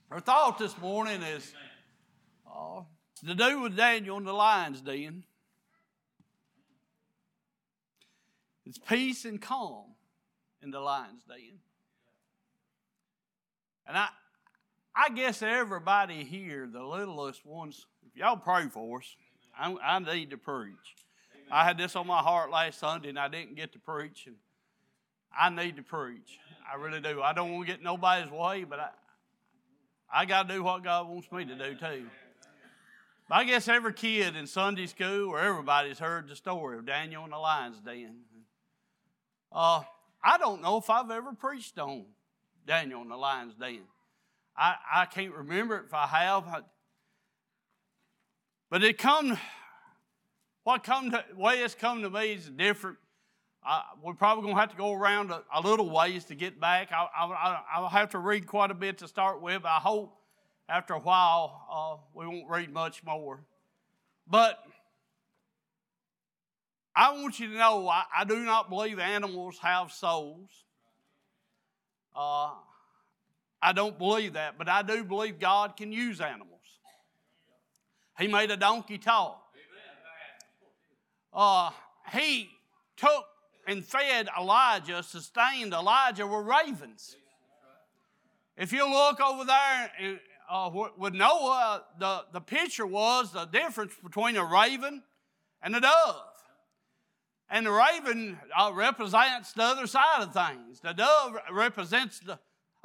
Our thought this morning is to do with Daniel in the lion's den. It's peace and calm in the lion's den. And I guess everybody here, the littlest ones, if y'all pray for us, I need to preach. I had this on my heart last Sunday and I didn't get to preach. And I need to preach. I really do. I don't want to get in nobody's way, but I got to do what God wants me to do too. But I guess every kid in Sunday school or everybody's heard the story of Daniel in the lion's den. I don't know if I've ever preached on Daniel in the lion's den. I can't remember it if I have. But the way it's come to me is different. We're probably going to have to go around a little ways to get back. I'll have to read quite a bit to start with. I hope after a while we won't read much more. But I want you to know I do not believe animals have souls. I don't believe that, but I do believe God can use animals. He made a donkey talk. He took and fed Elijah, sustained Elijah with ravens. If you look over there with Noah, the picture was the difference between a raven and a dove. And the raven represents the other side of things. The dove represents the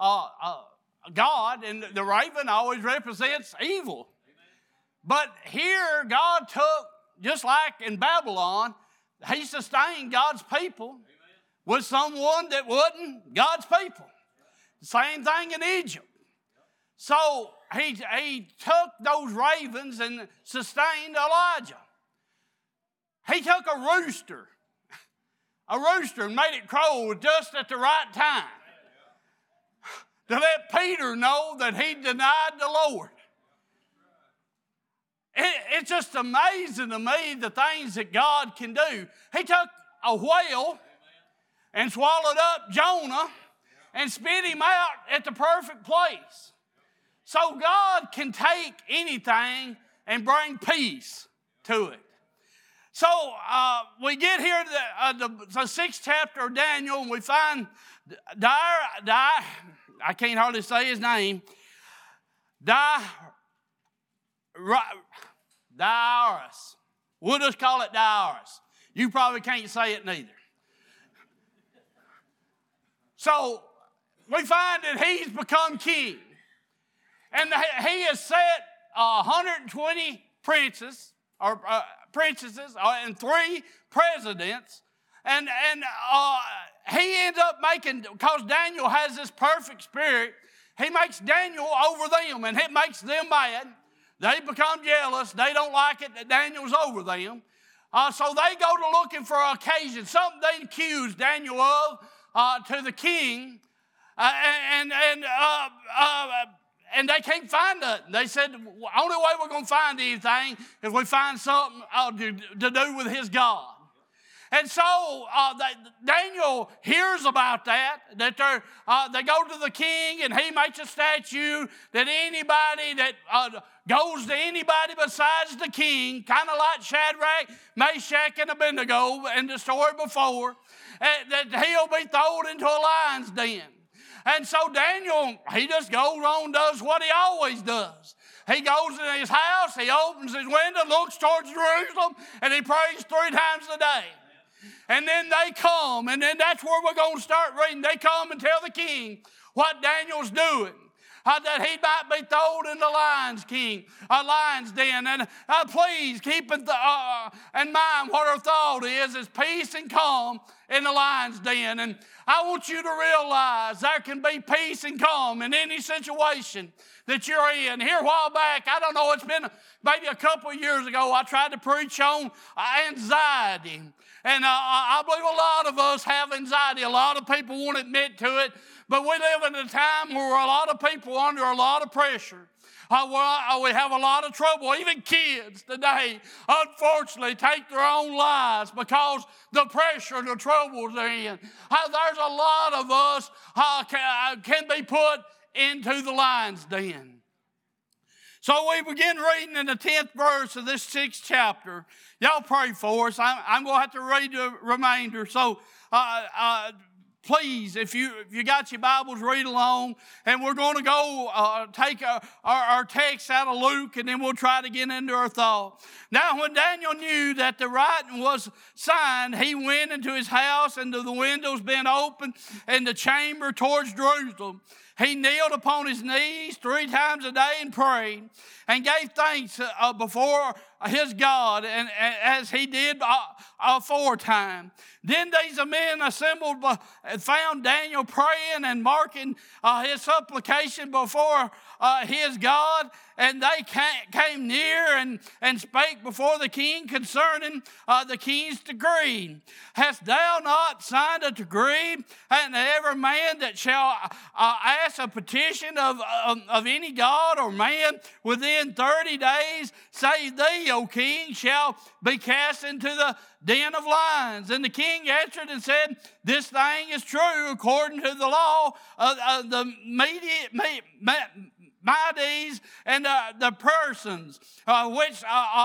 God, and the raven always represents evil. But here God took, just like in Babylon, he sustained God's people with someone that wasn't God's people. Same thing in Egypt. So he took those ravens and sustained Elijah. He took a rooster and made it crow just at the right time to let Peter know that he denied the Lord. It's just amazing to me the things that God can do. He took a whale and swallowed up Jonah and spit him out at the perfect place. So God can take anything and bring peace to it. So we get here to the 6th chapter of Daniel, and we find I can't hardly say his name, Darius. We'll just call it Darius. You probably can't say it neither. So we find that he's become king. And he has set 120 princesses and 3 presidents. And he ends up because Daniel has this perfect spirit, he makes Daniel over them, and it makes them mad. They become jealous. They don't like it that Daniel's over them. So they go to looking for an occasion, something they accuse Daniel of to the king. And they can't find nothing. They said, the only way we're going to find anything is we find something to do with his God. And so Daniel hears about that they go to the king, and he makes a statute that anybody that goes to anybody besides the king, kind of like Shadrach, Meshach, and Abednego in the story before, that he'll be thrown into a lion's den. And so Daniel, he just goes on and does what he always does. He goes in his house, he opens his window, looks towards Jerusalem, and he prays 3 times a day. And then they come, and then that's where we're going to start reading. They come and tell the king what Daniel's doing, that he might be thrown in the lion's den. And please keep in mind what our thought is peace and calm in the lion's den. And I want you to realize there can be peace and calm in any situation that you're in. Here a while back, I don't know, it's been maybe a couple of years ago, I tried to preach on anxiety. And I believe a lot of us have anxiety. A lot of people won't admit to it. But we live in a time where a lot of people are under a lot of pressure. We have a lot of trouble. Even kids today, unfortunately, take their own lives because the pressure and the troubles they're in. There's a lot of us can be put into the lion's den. So we begin reading in the 10th verse of this 6th chapter. Y'all pray for us. I'm going to have to read the remainder. So please, if you got your Bibles, read along. And we're going to go take our text out of Luke, and then we'll try to get into our thought. Now, when Daniel knew that the writing was signed, he went into his house, and the windows being open in the chamber towards Jerusalem. He kneeled upon his knees 3 times a day and prayed and gave thanks before his God, and as he did aforetime. Then these men assembled and found Daniel praying and marking his supplication before his God, and they came near and spake before the king concerning the king's decree. Hast thou not signed a decree, and every man that shall ask a petition of any god or man within 30 days, save thee, O king, shall be cast into the den of lions? And the king answered and said, this thing is true according to the law of the Medes and the persons which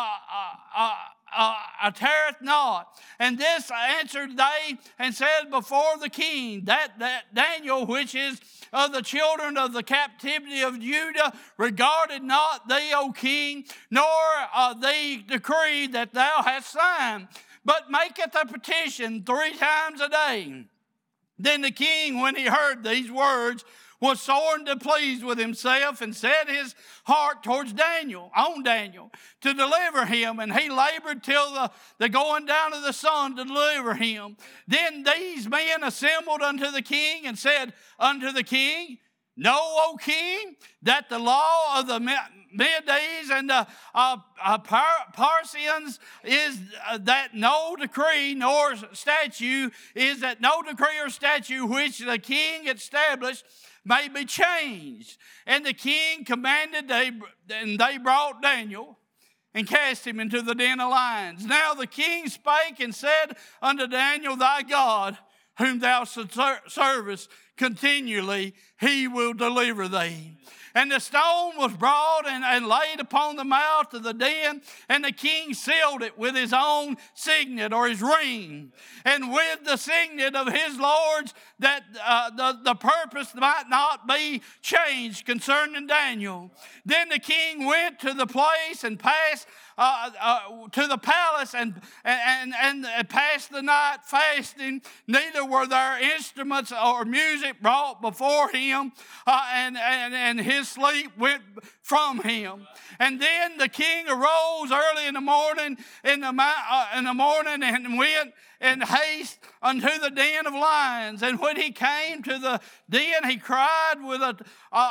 tarrieth not. And this answered they and said before the king, that Daniel, which is of the children of the captivity of Judah, regarded not thee, O king, nor the decree that thou hast signed, but maketh a petition 3 times a day. Then the king, when he heard these words, was sore displeased with himself, and set his heart towards Daniel, to deliver him. And he labored till the going down of the sun to deliver him. Then these men assembled unto the king and said unto the king, know, O king, that the law of the Medes and the Persians is that no decree nor statute is that no decree or statute which the king established may be changed. And the king commanded, and they brought Daniel and cast him into the den of lions. Now the king spake and said unto Daniel, thy God, whom thou servest continually, he will deliver thee. And the stone was brought and laid upon the mouth of the den, and the king sealed it with his own signet or his ring, and with the signet of his lords, that the purpose might not be changed concerning Daniel. Then the king went to the place and passed to the palace and passed the night fasting. Neither were there instruments or music brought before him, and his sleep went from him. And then the king arose early in the morning and went in haste unto the den of lions. And when he came to the den, he cried with a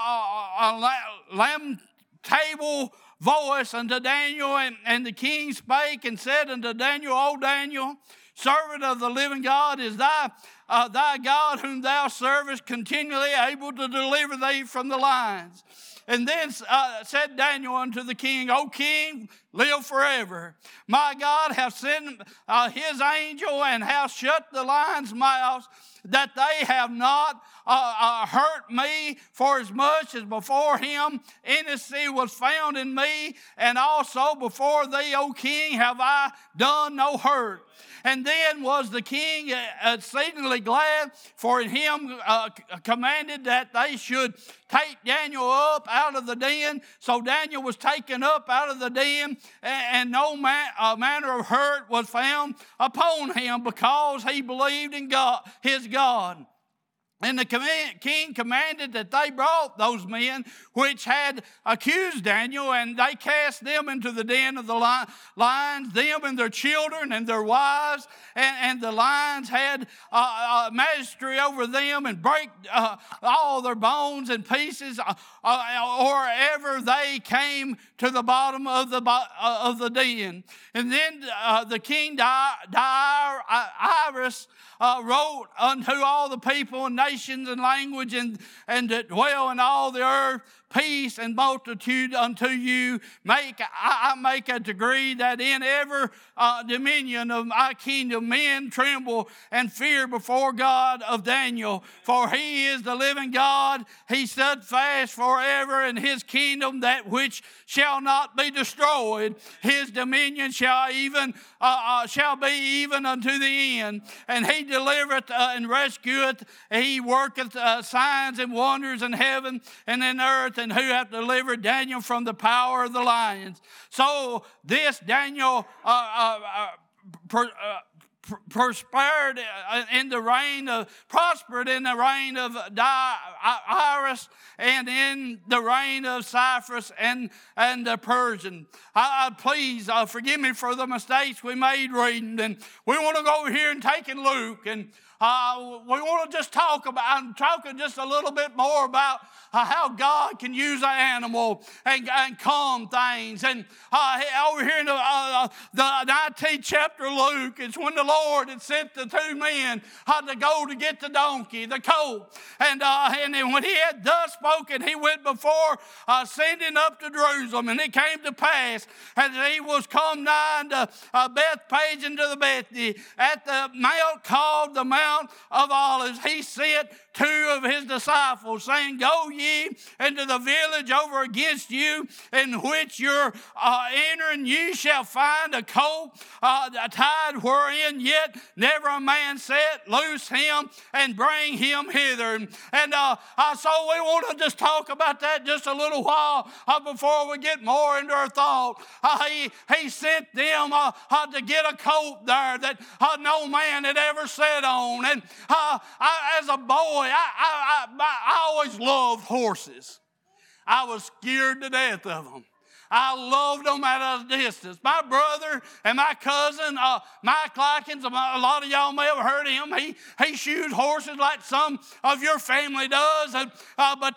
lamentable voice unto Daniel, and the king spake and said unto Daniel, O Daniel, servant of the living God, is thy God whom thou servest continually able to deliver thee from the lions? And then said Daniel unto the king, O king, live forever. My God hath sent his angel and hath shut the lions' mouths, that they have not hurt me, for as much as before him innocency was found in me, and also before thee, O king, have I done no hurt. And then was the king exceedingly glad, for in him commanded that they should take Daniel up out of the den. So Daniel was taken up out of the den, and no manner of hurt was found upon him, because he believed in God, his God. And the king commanded that they brought those men which had accused Daniel, and they cast them into the den of the lions, them and their children and their wives. And the lions had mastery over them, and break all their bones and pieces, or ever they came to the bottom of the den. And then the king Darius wrote unto all the people and nations and language and that dwell in all the earth, peace and multitude unto you. I make a decree that in every dominion of my kingdom men tremble and fear before God of Daniel. For he is the living God. He stood fast forever in his kingdom, that which shall not be destroyed. His dominion shall be even unto the end. And he delivereth and rescueth. He worketh signs and wonders in heaven and in earth. And who hath delivered Daniel from the power of the lions. So this Daniel prospered in the reign of Darius and in the reign of Cyrus and the Persian. Please forgive me for the mistakes we made reading. And we want to go over here and take in Luke, and we want to just I'm talking just a little bit more about how God can use an animal and calm things. And over here in the 19th chapter of Luke, it's when the Lord had sent the two men to go to get the donkey, the colt. And then when he had thus spoken, he went before sending up to Jerusalem. And it came to pass as he was come nigh to Bethphage and to the Bethany, at the mount called the Mount of Olives, he sent two of his disciples, saying, Go ye into the village over against you, in which you're entering, ye shall find a colt tied, wherein yet never a man sat. Loose him and bring him hither. And so we want to just talk about that just a little while before we get more into our thought. He sent them to get a colt there that no man had ever sat on. And as a boy, I always loved horses. I was scared to death of them. I loved them at a distance. My brother and my cousin, Mike Likens, a lot of y'all may have heard of him. He shoes horses like some of your family does. But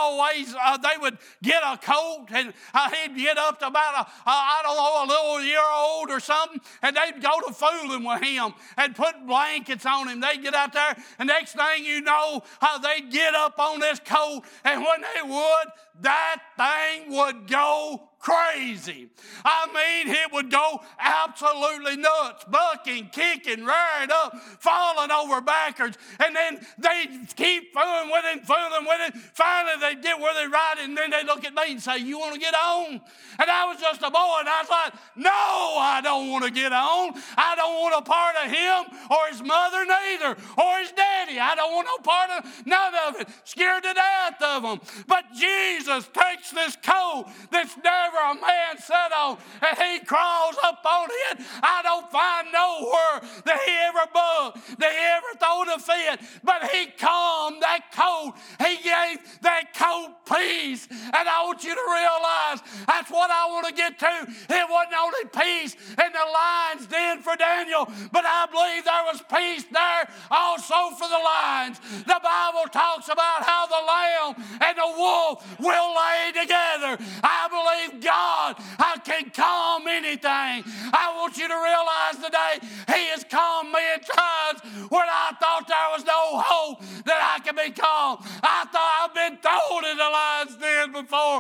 they would get a colt, and he'd get up to about a little year old or something, and they'd go to fooling with him and put blankets on him. They'd get out there, and next thing you know, they'd get up on this colt, and when they would, that thing would go crazy. I mean, it would go absolutely nuts, bucking, kicking, rearing up, falling over backwards, and then they'd keep fooling with it. Finally, they'd get where they ride it, and then they'd look at me and say, You want to get on? And I was just a boy, and I was like, No, I don't want to get on. I don't want a part of him or his mother neither, or his daddy. I don't want no part of none of it. Scared to death of them. But Jesus takes this colt that's never a man sat on, and he crawls up on it. I don't find nowhere that he ever bucked, that he ever thrown a fit, but he calmed that colt. He gave that colt peace. And I want you to realize that's what I want to get to. It wasn't only peace in the lion's den for Daniel, but I believe there was peace there also for the lions. The Bible talks about how the lamb and the wolf will lay together. I believe God can calm anything. I want you to realize today he has calmed me in times when I thought there was no hope that I could be calm. I thought I've been thrown in the lion's den before.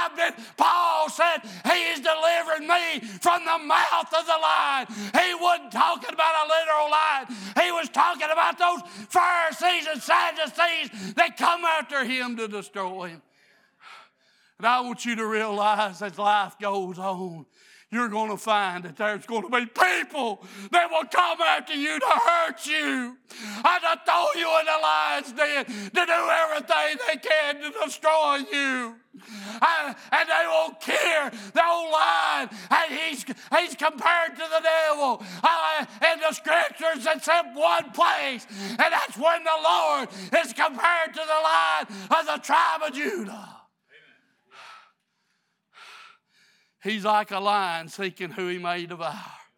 Paul said he is delivering me from the mouth of the lion. He wasn't talking about a literal lion. He was talking about those Pharisees and Sadducees that come after him to destroy him. And I want you to realize as life goes on, you're going to find that there's going to be people that will come after you to hurt you and to throw you in the lion's den, to do everything they can to destroy you. And they won't care. The old lion, and he's compared to the devil. In the scriptures, except one place, and that's when the Lord is compared to the lion of the tribe of Judah. He's like a lion seeking who he may devour.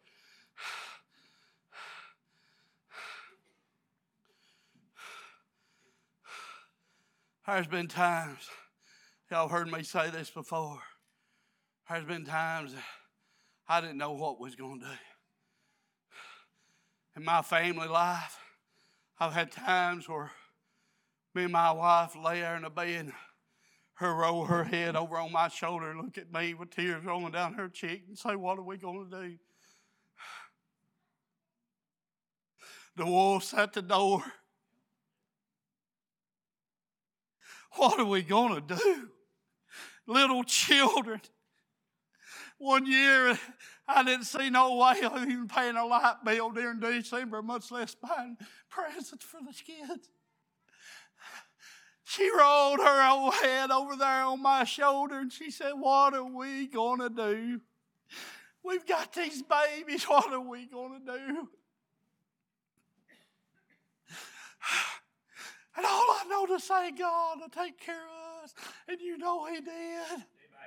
There's been times, y'all heard me say this before, there's been times that I didn't know what was going to do. In my family life, I've had times where me and my wife lay there in the bed, her roll her head over on my shoulder and look at me with tears rolling down her cheek and say, what are we going to do? The wolf's at the door. What are we going to do? Little children. One year, I didn't see no way of even paying a light bill during December, much less buying presents for the kids. She rolled her old head over there on my shoulder and she said, what are we going to do? We've got these babies. What are we going to do? And all I know to say, God will take care of us. And you know He did. Amen.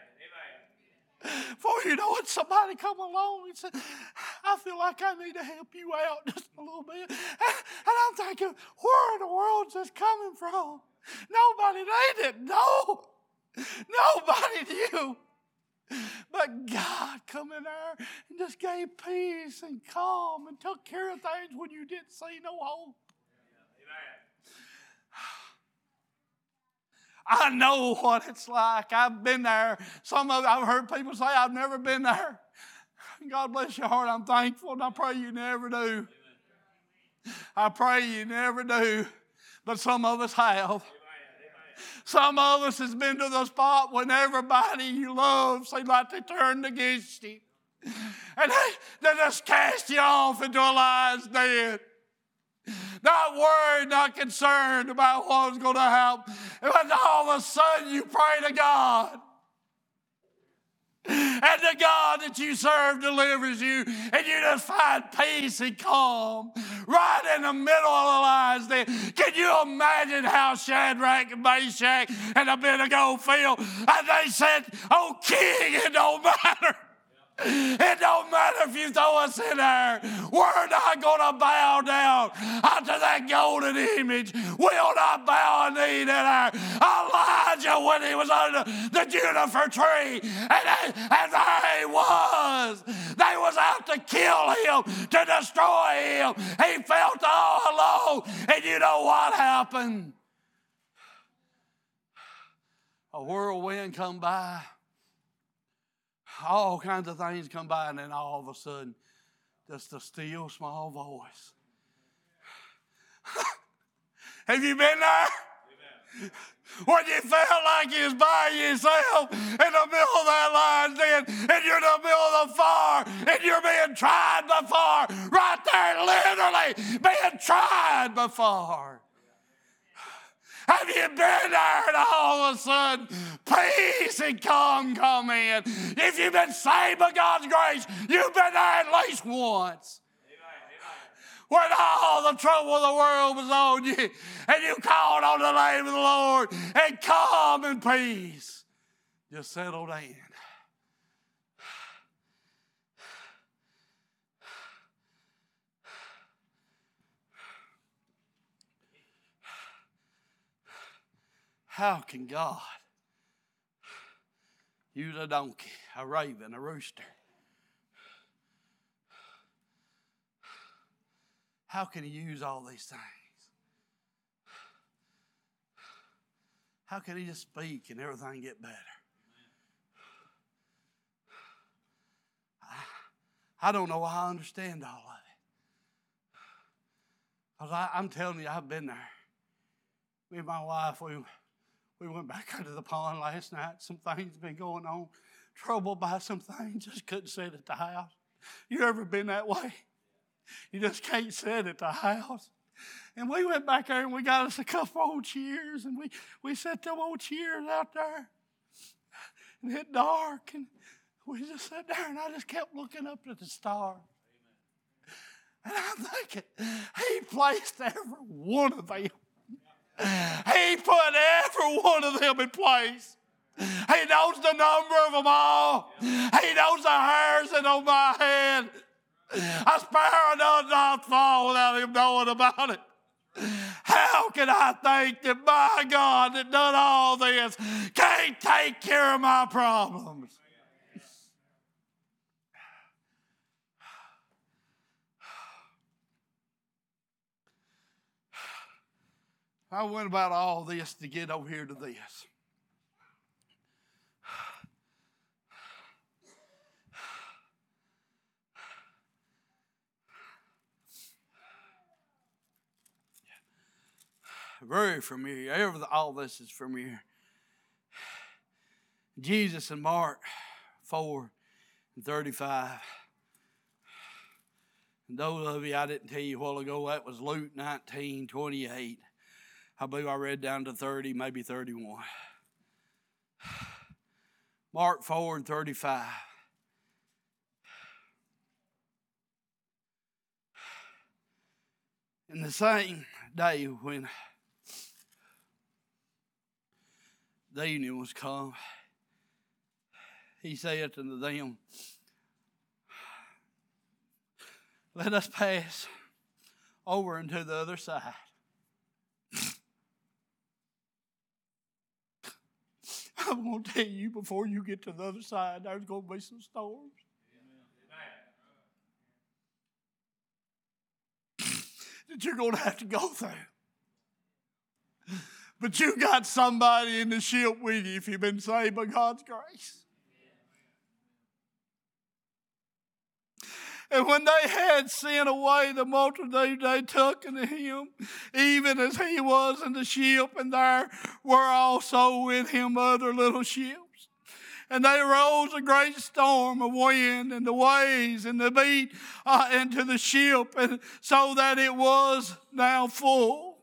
For you know when somebody come along and said, I feel like I need to help you out just a little bit. And I'm thinking, where in the world is this coming from? Nobody, they didn't know. Nobody knew. But God come in there and just gave peace and calm and took care of things when you didn't see no hope. I know what it's like. I've been there. I've heard people say, I've never been there. God bless your heart. I'm thankful, and I pray you never do. I pray you never do. But some of us have. Some of us has been to the spot when everybody you love seems like they turned against you. And they just cast you off into a lion's den. Not worried, not concerned about what was going to happen. But all of a sudden you pray to God. And the God that you serve delivers you. And you just find peace and calm right in the middle of the lion's den. Can you imagine how Shadrach and Meshach and Abednego feel? And they said, oh King, it don't matter. It don't matter if you throw us in there. We're not going to bow down unto that golden image. We'll not bow a knee to there. Elijah, when he was under the juniper tree, and there he was. They was out to kill him, to destroy him. He felt all alone. And you know what happened? A whirlwind come by. All kinds of things come by, and then all of a sudden, just a still small voice. Have you been there? Amen. When you felt like you was by yourself in the middle of that lion's den, and you're in the middle of the fire, and you're being tried by fire, right there, literally being tried by fire. Have you been there and all of a sudden peace and calm come in? If you've been saved by God's grace, you've been there at least once. Amen. When all the trouble of the world was on you and you called on the name of the Lord and calm and peace just settled in. How can God use a donkey, a raven, a rooster? How can He use all these things? How can He just speak and everything get better? I don't know how I understand all of it. I'm telling you, I've been there. Me and my wife, we went back out to the pond last night. Some things been going on. Troubled by some things. Just couldn't sit at the house. You ever been that way? You just can't sit at the house. And we went back there and we got us a couple old chairs. And we set them old chairs out there. And it dark. And we just sat there and I just kept looking up at the stars. And I'm thinking, He placed every one of them. He put every one of them in place. He knows the number of them all. He knows the hairs that on my head. A sparrow does not fall without Him knowing about it. How can I think that my God that done all this can't take care of my problems? I went about all this to get over here to this. Very familiar. All this is familiar. Jesus in Mark 4:35. And those of you I didn't tell you a while ago, that was Luke 19:28. I believe I read down to 30, maybe 31. Mark 4:35. In the same day when the evening was come, he said unto them, let us pass over into the other side. I'm going to tell you, before you get to the other side, there's going to be some storms. That you're going to have to go through. But you got somebody in the ship with you if you've been saved by God's grace. And when they had sent away the multitude, they took unto him, even as he was in the ship, and there were also with him other little ships. And they arose a great storm of wind, and the waves, and the beat into the ship, and so that it was now full.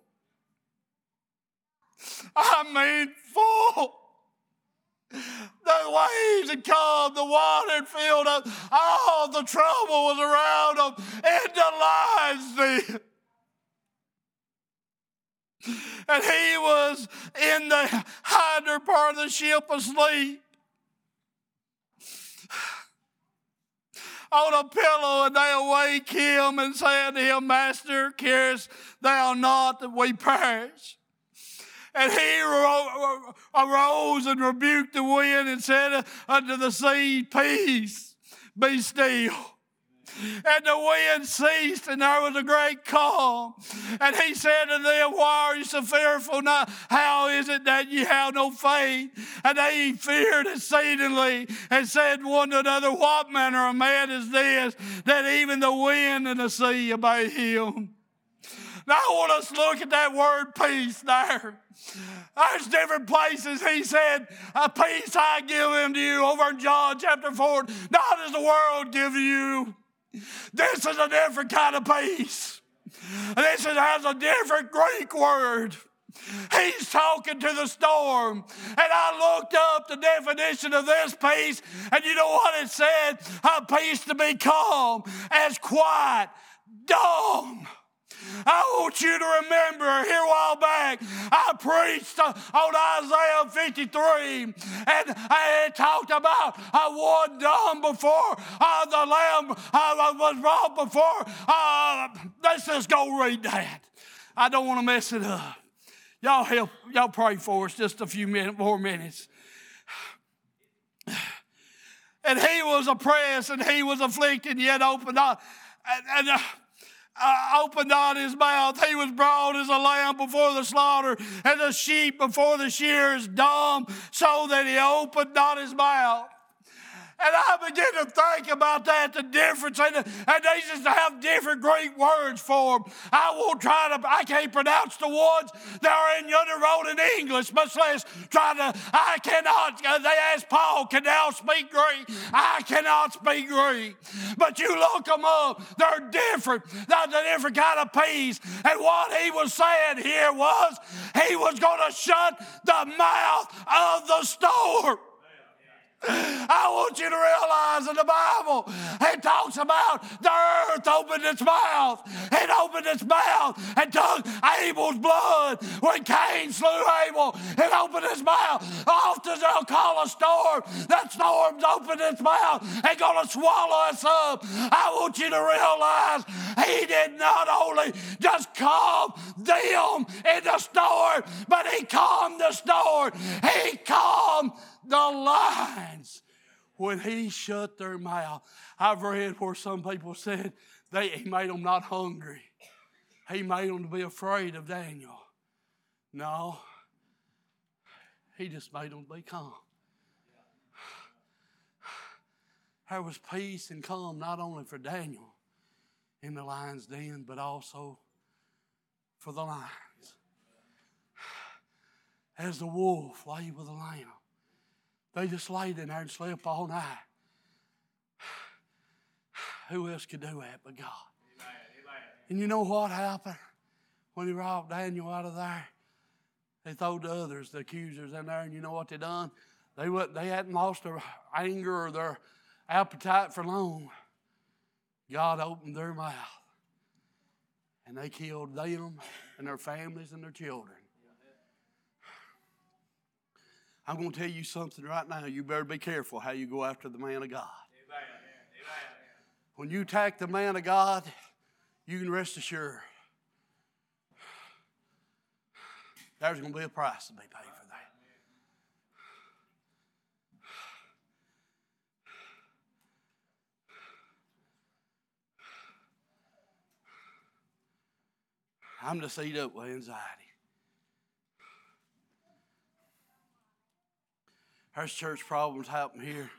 I mean full. The waves had come, the water had filled up, all the trouble was around them, and the lines did. And he was in the hinder part of the ship asleep on a pillow, and they awake him and said to him, Master, carest thou not that we perish? And he arose and rebuked the wind and said unto the sea, Peace, be still. And the wind ceased, and there was a great calm. And he said to them, Why are you so fearful? How is it that ye have no faith? And they feared exceedingly, and said one to another, What manner of man is this, that even the wind and the sea obey him? Now I want us to look at that word peace there. There's different places he said, Peace I give unto you, over in John chapter 4. Not as the world give you. This is a different kind of peace. This has a different Greek word. He's talking to the storm. And I looked up the definition of this peace, and you know what it said? Peace to be calm, as quiet, dumb. I want you to remember here a while back, I preached on Isaiah 53, and it talked about one dumb before the lamb was brought before. Let's just go read that. I don't want to mess it up. Y'all pray for us just a few more minutes. And he was oppressed, and he was afflicted, yet opened not. Opened not his mouth. He was brought as a lamb before the slaughter, as a sheep before the shearers, dumb, so that he opened not his mouth. And I begin to think about that, the difference. And they just have different Greek words for them. I can't pronounce the ones that are in yonder road in English, much less I cannot. They asked Paul, can thou speak Greek? I cannot speak Greek. But you look them up, they're different. They're a different kind of peace. And what he was saying here was, he was going to shut the mouth of the storm. I want you to realize in the Bible, it talks about the earth opened its mouth. It opened its mouth and took Abel's blood. When Cain slew Abel, it opened its mouth. Often they'll call a storm. That storm's opened its mouth and going to swallow us up. I want you to realize he did not only just calm them in the storm, but he calmed the storm. He calmed the lions when he shut their mouth. I've read where some people said he made them not hungry. He made them to be afraid of Daniel. No, he just made them be calm. There was peace and calm not only for Daniel in the lion's den, but also for the lions. as the wolf lay with the lamb. They just laid in there and slept all night. Who else could do that but God? And you know what happened when he brought Daniel out of there? They threw the others, the accusers, in there, and you know what they done? They hadn't lost their anger or their appetite for long. God opened their mouth, and they killed them and their families and their children. I'm going to tell you something right now. You better be careful how you go after the man of God. When you attack the man of God, you can rest assured there's going to be a price to be paid for that. I'm just eat up with anxiety. There's church problems happen here.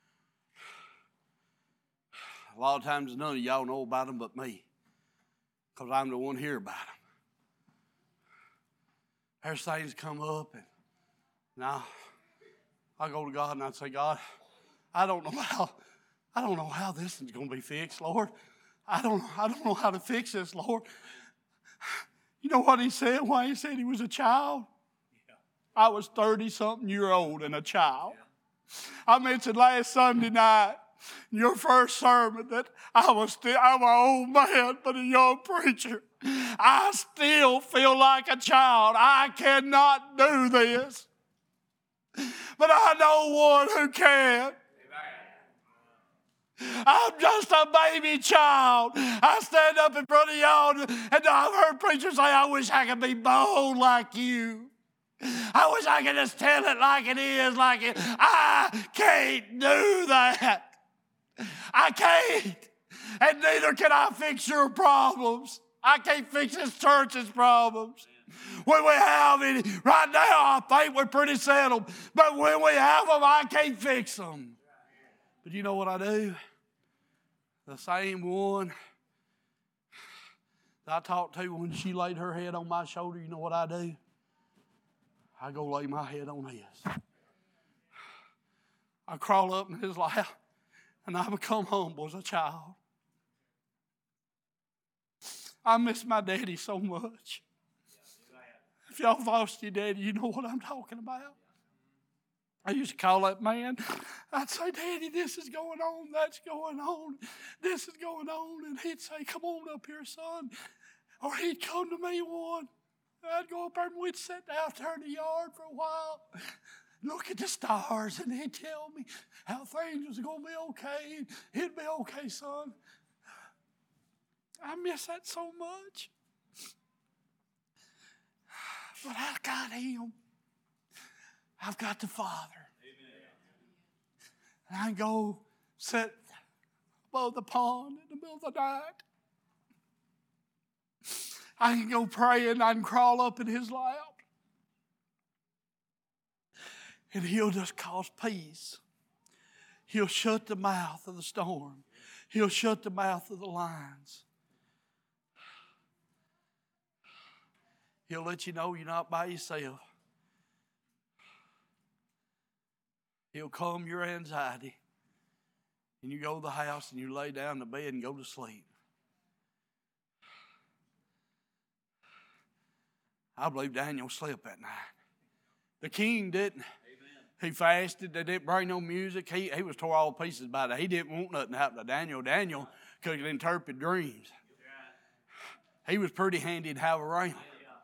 A lot of times none of y'all know about them but me, because I'm the one here about them. There's things come up, and now I go to God and I say, God, I don't know how this is going to be fixed, Lord. I don't know how to fix this, Lord. You know what he said? Why he said he was a child? Yeah. I was 30-something years old and a child. Yeah. I mentioned last Sunday night, your first sermon, that I'm an old man, but a young preacher. I still feel like a child. I cannot do this. But I know one who can. I'm just a baby child. I stand up in front of y'all, and I've heard preachers say, I wish I could be bold like you. I wish I could just tell it like it is, like it. I can't do that. I can't. And neither can I fix your problems. I can't fix this church's problems. When we have any, right now I think we're pretty settled. But when we have them, I can't fix them. But you know what I do? The same one that I talked to when she laid her head on my shoulder, you know what I do? I go lay my head on his. I crawl up in his lap, and I become humble as a child. I miss my daddy so much. If y'all lost your daddy, you know what I'm talking about. I used to call that man. I'd say, Daddy, this is going on, that's going on, this is going on. And he'd say, come on up here, son. Or he'd come to me one. I'd go up there and we'd sit out there in the yard for a while, look at the stars, and he'd tell me how things was going to be okay. It'd be okay, son. I miss that so much. But I've got him. I've got the Father. Amen. And I go sit above the pond in the middle of the night. I can go pray and I can crawl up in his lap. And he'll just cause peace. He'll shut the mouth of the storm. He'll shut the mouth of the lions. He'll let you know you're not by yourself. He'll calm your anxiety. And you go to the house and you lay down in the bed and go to sleep. I believe Daniel slept that night. The king didn't. Amen. He fasted. They didn't bring no music. He was tore all pieces by that. He didn't want nothing to happen to Daniel. Daniel could interpret dreams. He was pretty handy to have around.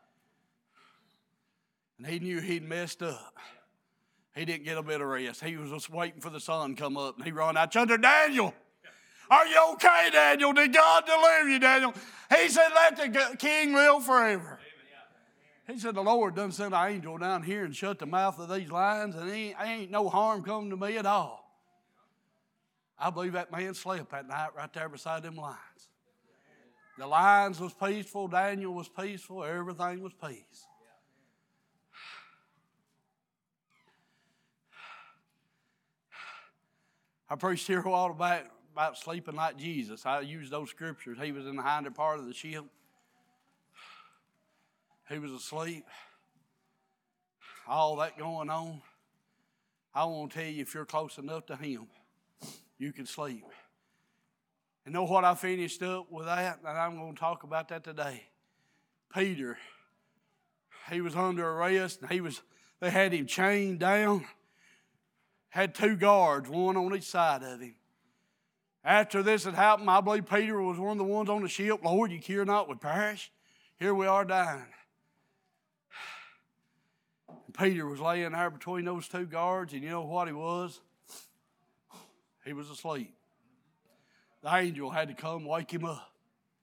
And he knew he'd messed up. He didn't get a bit of rest. He was just waiting for the sun to come up. And he run out under Daniel. Are you okay, Daniel? Did God deliver you, Daniel? He said, let the king live forever. He said, the Lord done sent an angel down here and shut the mouth of these lions, and ain't no harm coming to me at all. I believe that man slept that night right there beside them lions. The lions was peaceful. Daniel was peaceful. Everything was peace. I preached here a while about sleeping like Jesus. I used those scriptures. He was in the hinder part of the ship. He was asleep. all that going on, I want to tell you, if you're close enough to Him, you can sleep. And know what I finished up with that? And I'm going to talk about that today. Peter, he was under arrest. And they had him chained down. Had 2 guards, one on each side of him. After this had happened, I believe Peter was one of the ones on the ship. Lord, you care not we perish? Here we are dying. And Peter was laying there between those 2 guards, and you know what he was? He was asleep. The angel had to come wake him up.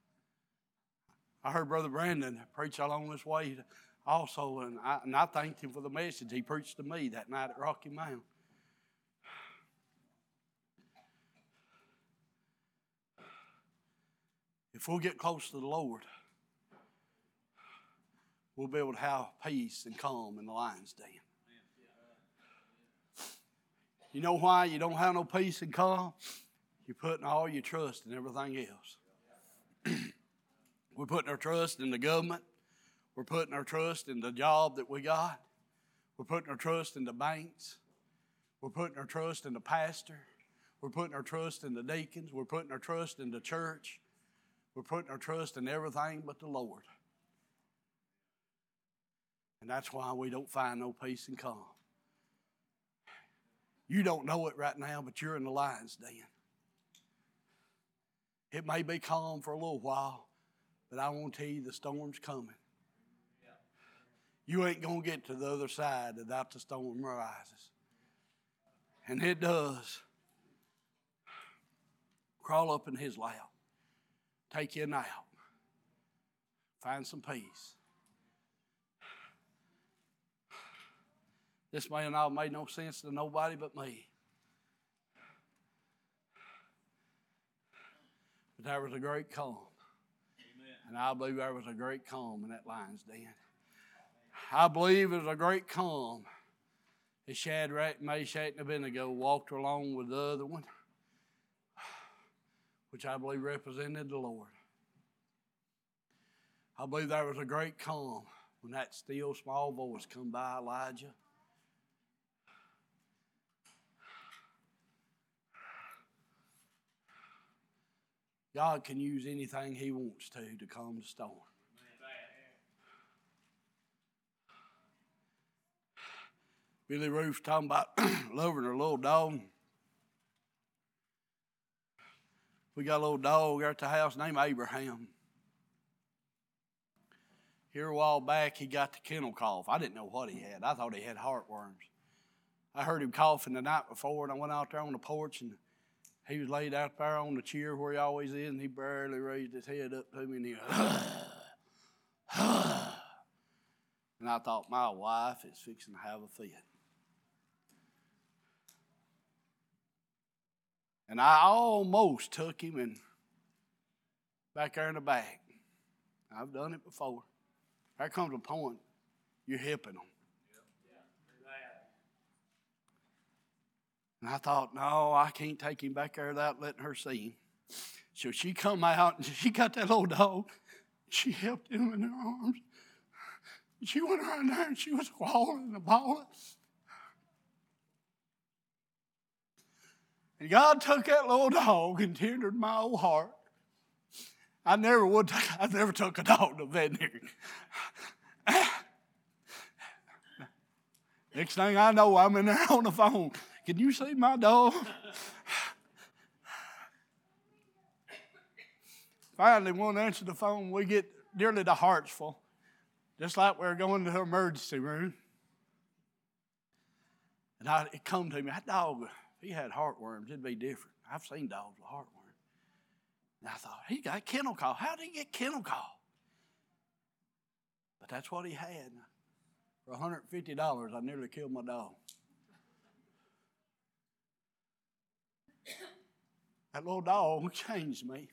I heard Brother Brandon preach along this way also, and I thanked him for the message he preached to me that night at Rocky Mount. If we'll get close to the Lord, we'll be able to have peace and calm in the lion's den. You know why you don't have no peace and calm? You're putting all your trust in everything else. We're putting our trust in the government. We're putting our trust in the job that we got. We're putting our trust in the banks. We're putting our trust in the pastor. We're putting our trust in the deacons. We're putting our trust in the church. We're putting our trust in everything but the Lord. And that's why we don't find no peace and calm. You don't know it right now, but you're in the lion's den. It may be calm for a little while, but I want to tell you the storm's coming. You ain't going to get to the other side without the storm rises. And it does. Crawl up in His lap. Take you a nap. Find some peace. This may not have made no sense to nobody but me. But there was a great calm. Amen. And I believe there was a great calm in that lion's den. I believe it was a great calm as Shadrach, Meshach, and Abednego walked along with the other one, which I believe represented the Lord. I believe there was a great calm when that still small voice come by Elijah. God can use anything He wants to calm the storm. Billy Ruth's talking about loving her little dog. We got a little dog at the house named Abraham. Here a while back, he got the kennel cough. I didn't know what he had. I thought he had heartworms. I heard him coughing the night before, and I went out there on the porch, and he was laid out there on the chair where he always is, and he barely raised his head up to me, and he was, and I thought, my wife is fixing to have a fit. And I almost took him and back there in the back. I've done it before. There comes a point you're hipping them. And I thought, no, I can't take him back there without letting her see him. So she come out and she got that little dog. She helped him in her arms. She went around there and she was squalling and bawling. And God took that little dog and tendered my old heart. I never took a dog to the veterinary. Next thing I know, I'm in there on the phone. Can you see my dog? Finally, won't answer the phone. We get nearly the hearts full. Just like we're going to the emergency room. And it come to me, that dog, if he had heartworms, it'd be different. I've seen dogs with heartworms. And I thought, he got kennel cough. How did he get kennel cough? But that's what he had. For $150, I nearly killed my dog. That little dog changed me.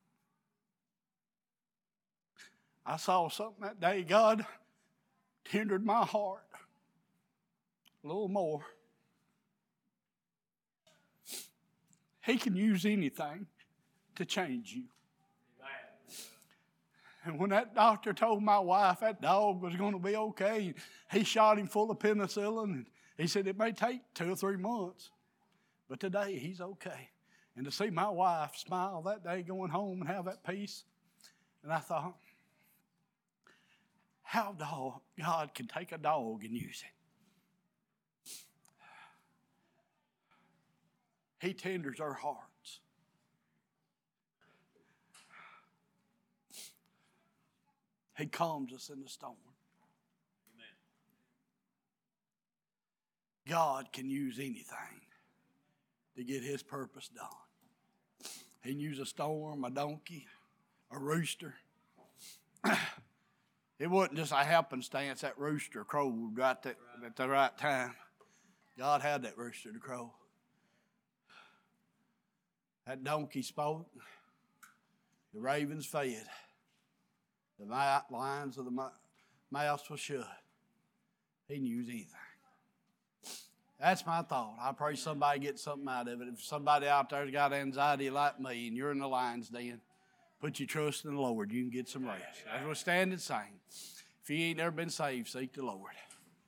I saw something that day. God tendered my heart a little more. He can use anything to change you. And when that doctor told my wife that dog was going to be okay, he shot him full of penicillin. And he said it may take 2 or 3 months, but today he's okay. And to see my wife smile that day going home and have that peace, and I thought, how God can take a dog and use it. He tenders our hearts. He calms us in the storm. Amen. God can use anything to get His purpose done. He can use a storm, a donkey, a rooster. It wasn't just a happenstance that rooster crowed right at the right time. God had that rooster to crow. That donkey spoke. The ravens fed. The lines of the mouths were shut. He knew anything. That's my thought. I pray somebody gets something out of it. If somebody out there's got anxiety like me and you're in the lion's den, put your trust in the Lord. You can get some rest. As we stand and sing. If you ain't never been saved, seek the Lord.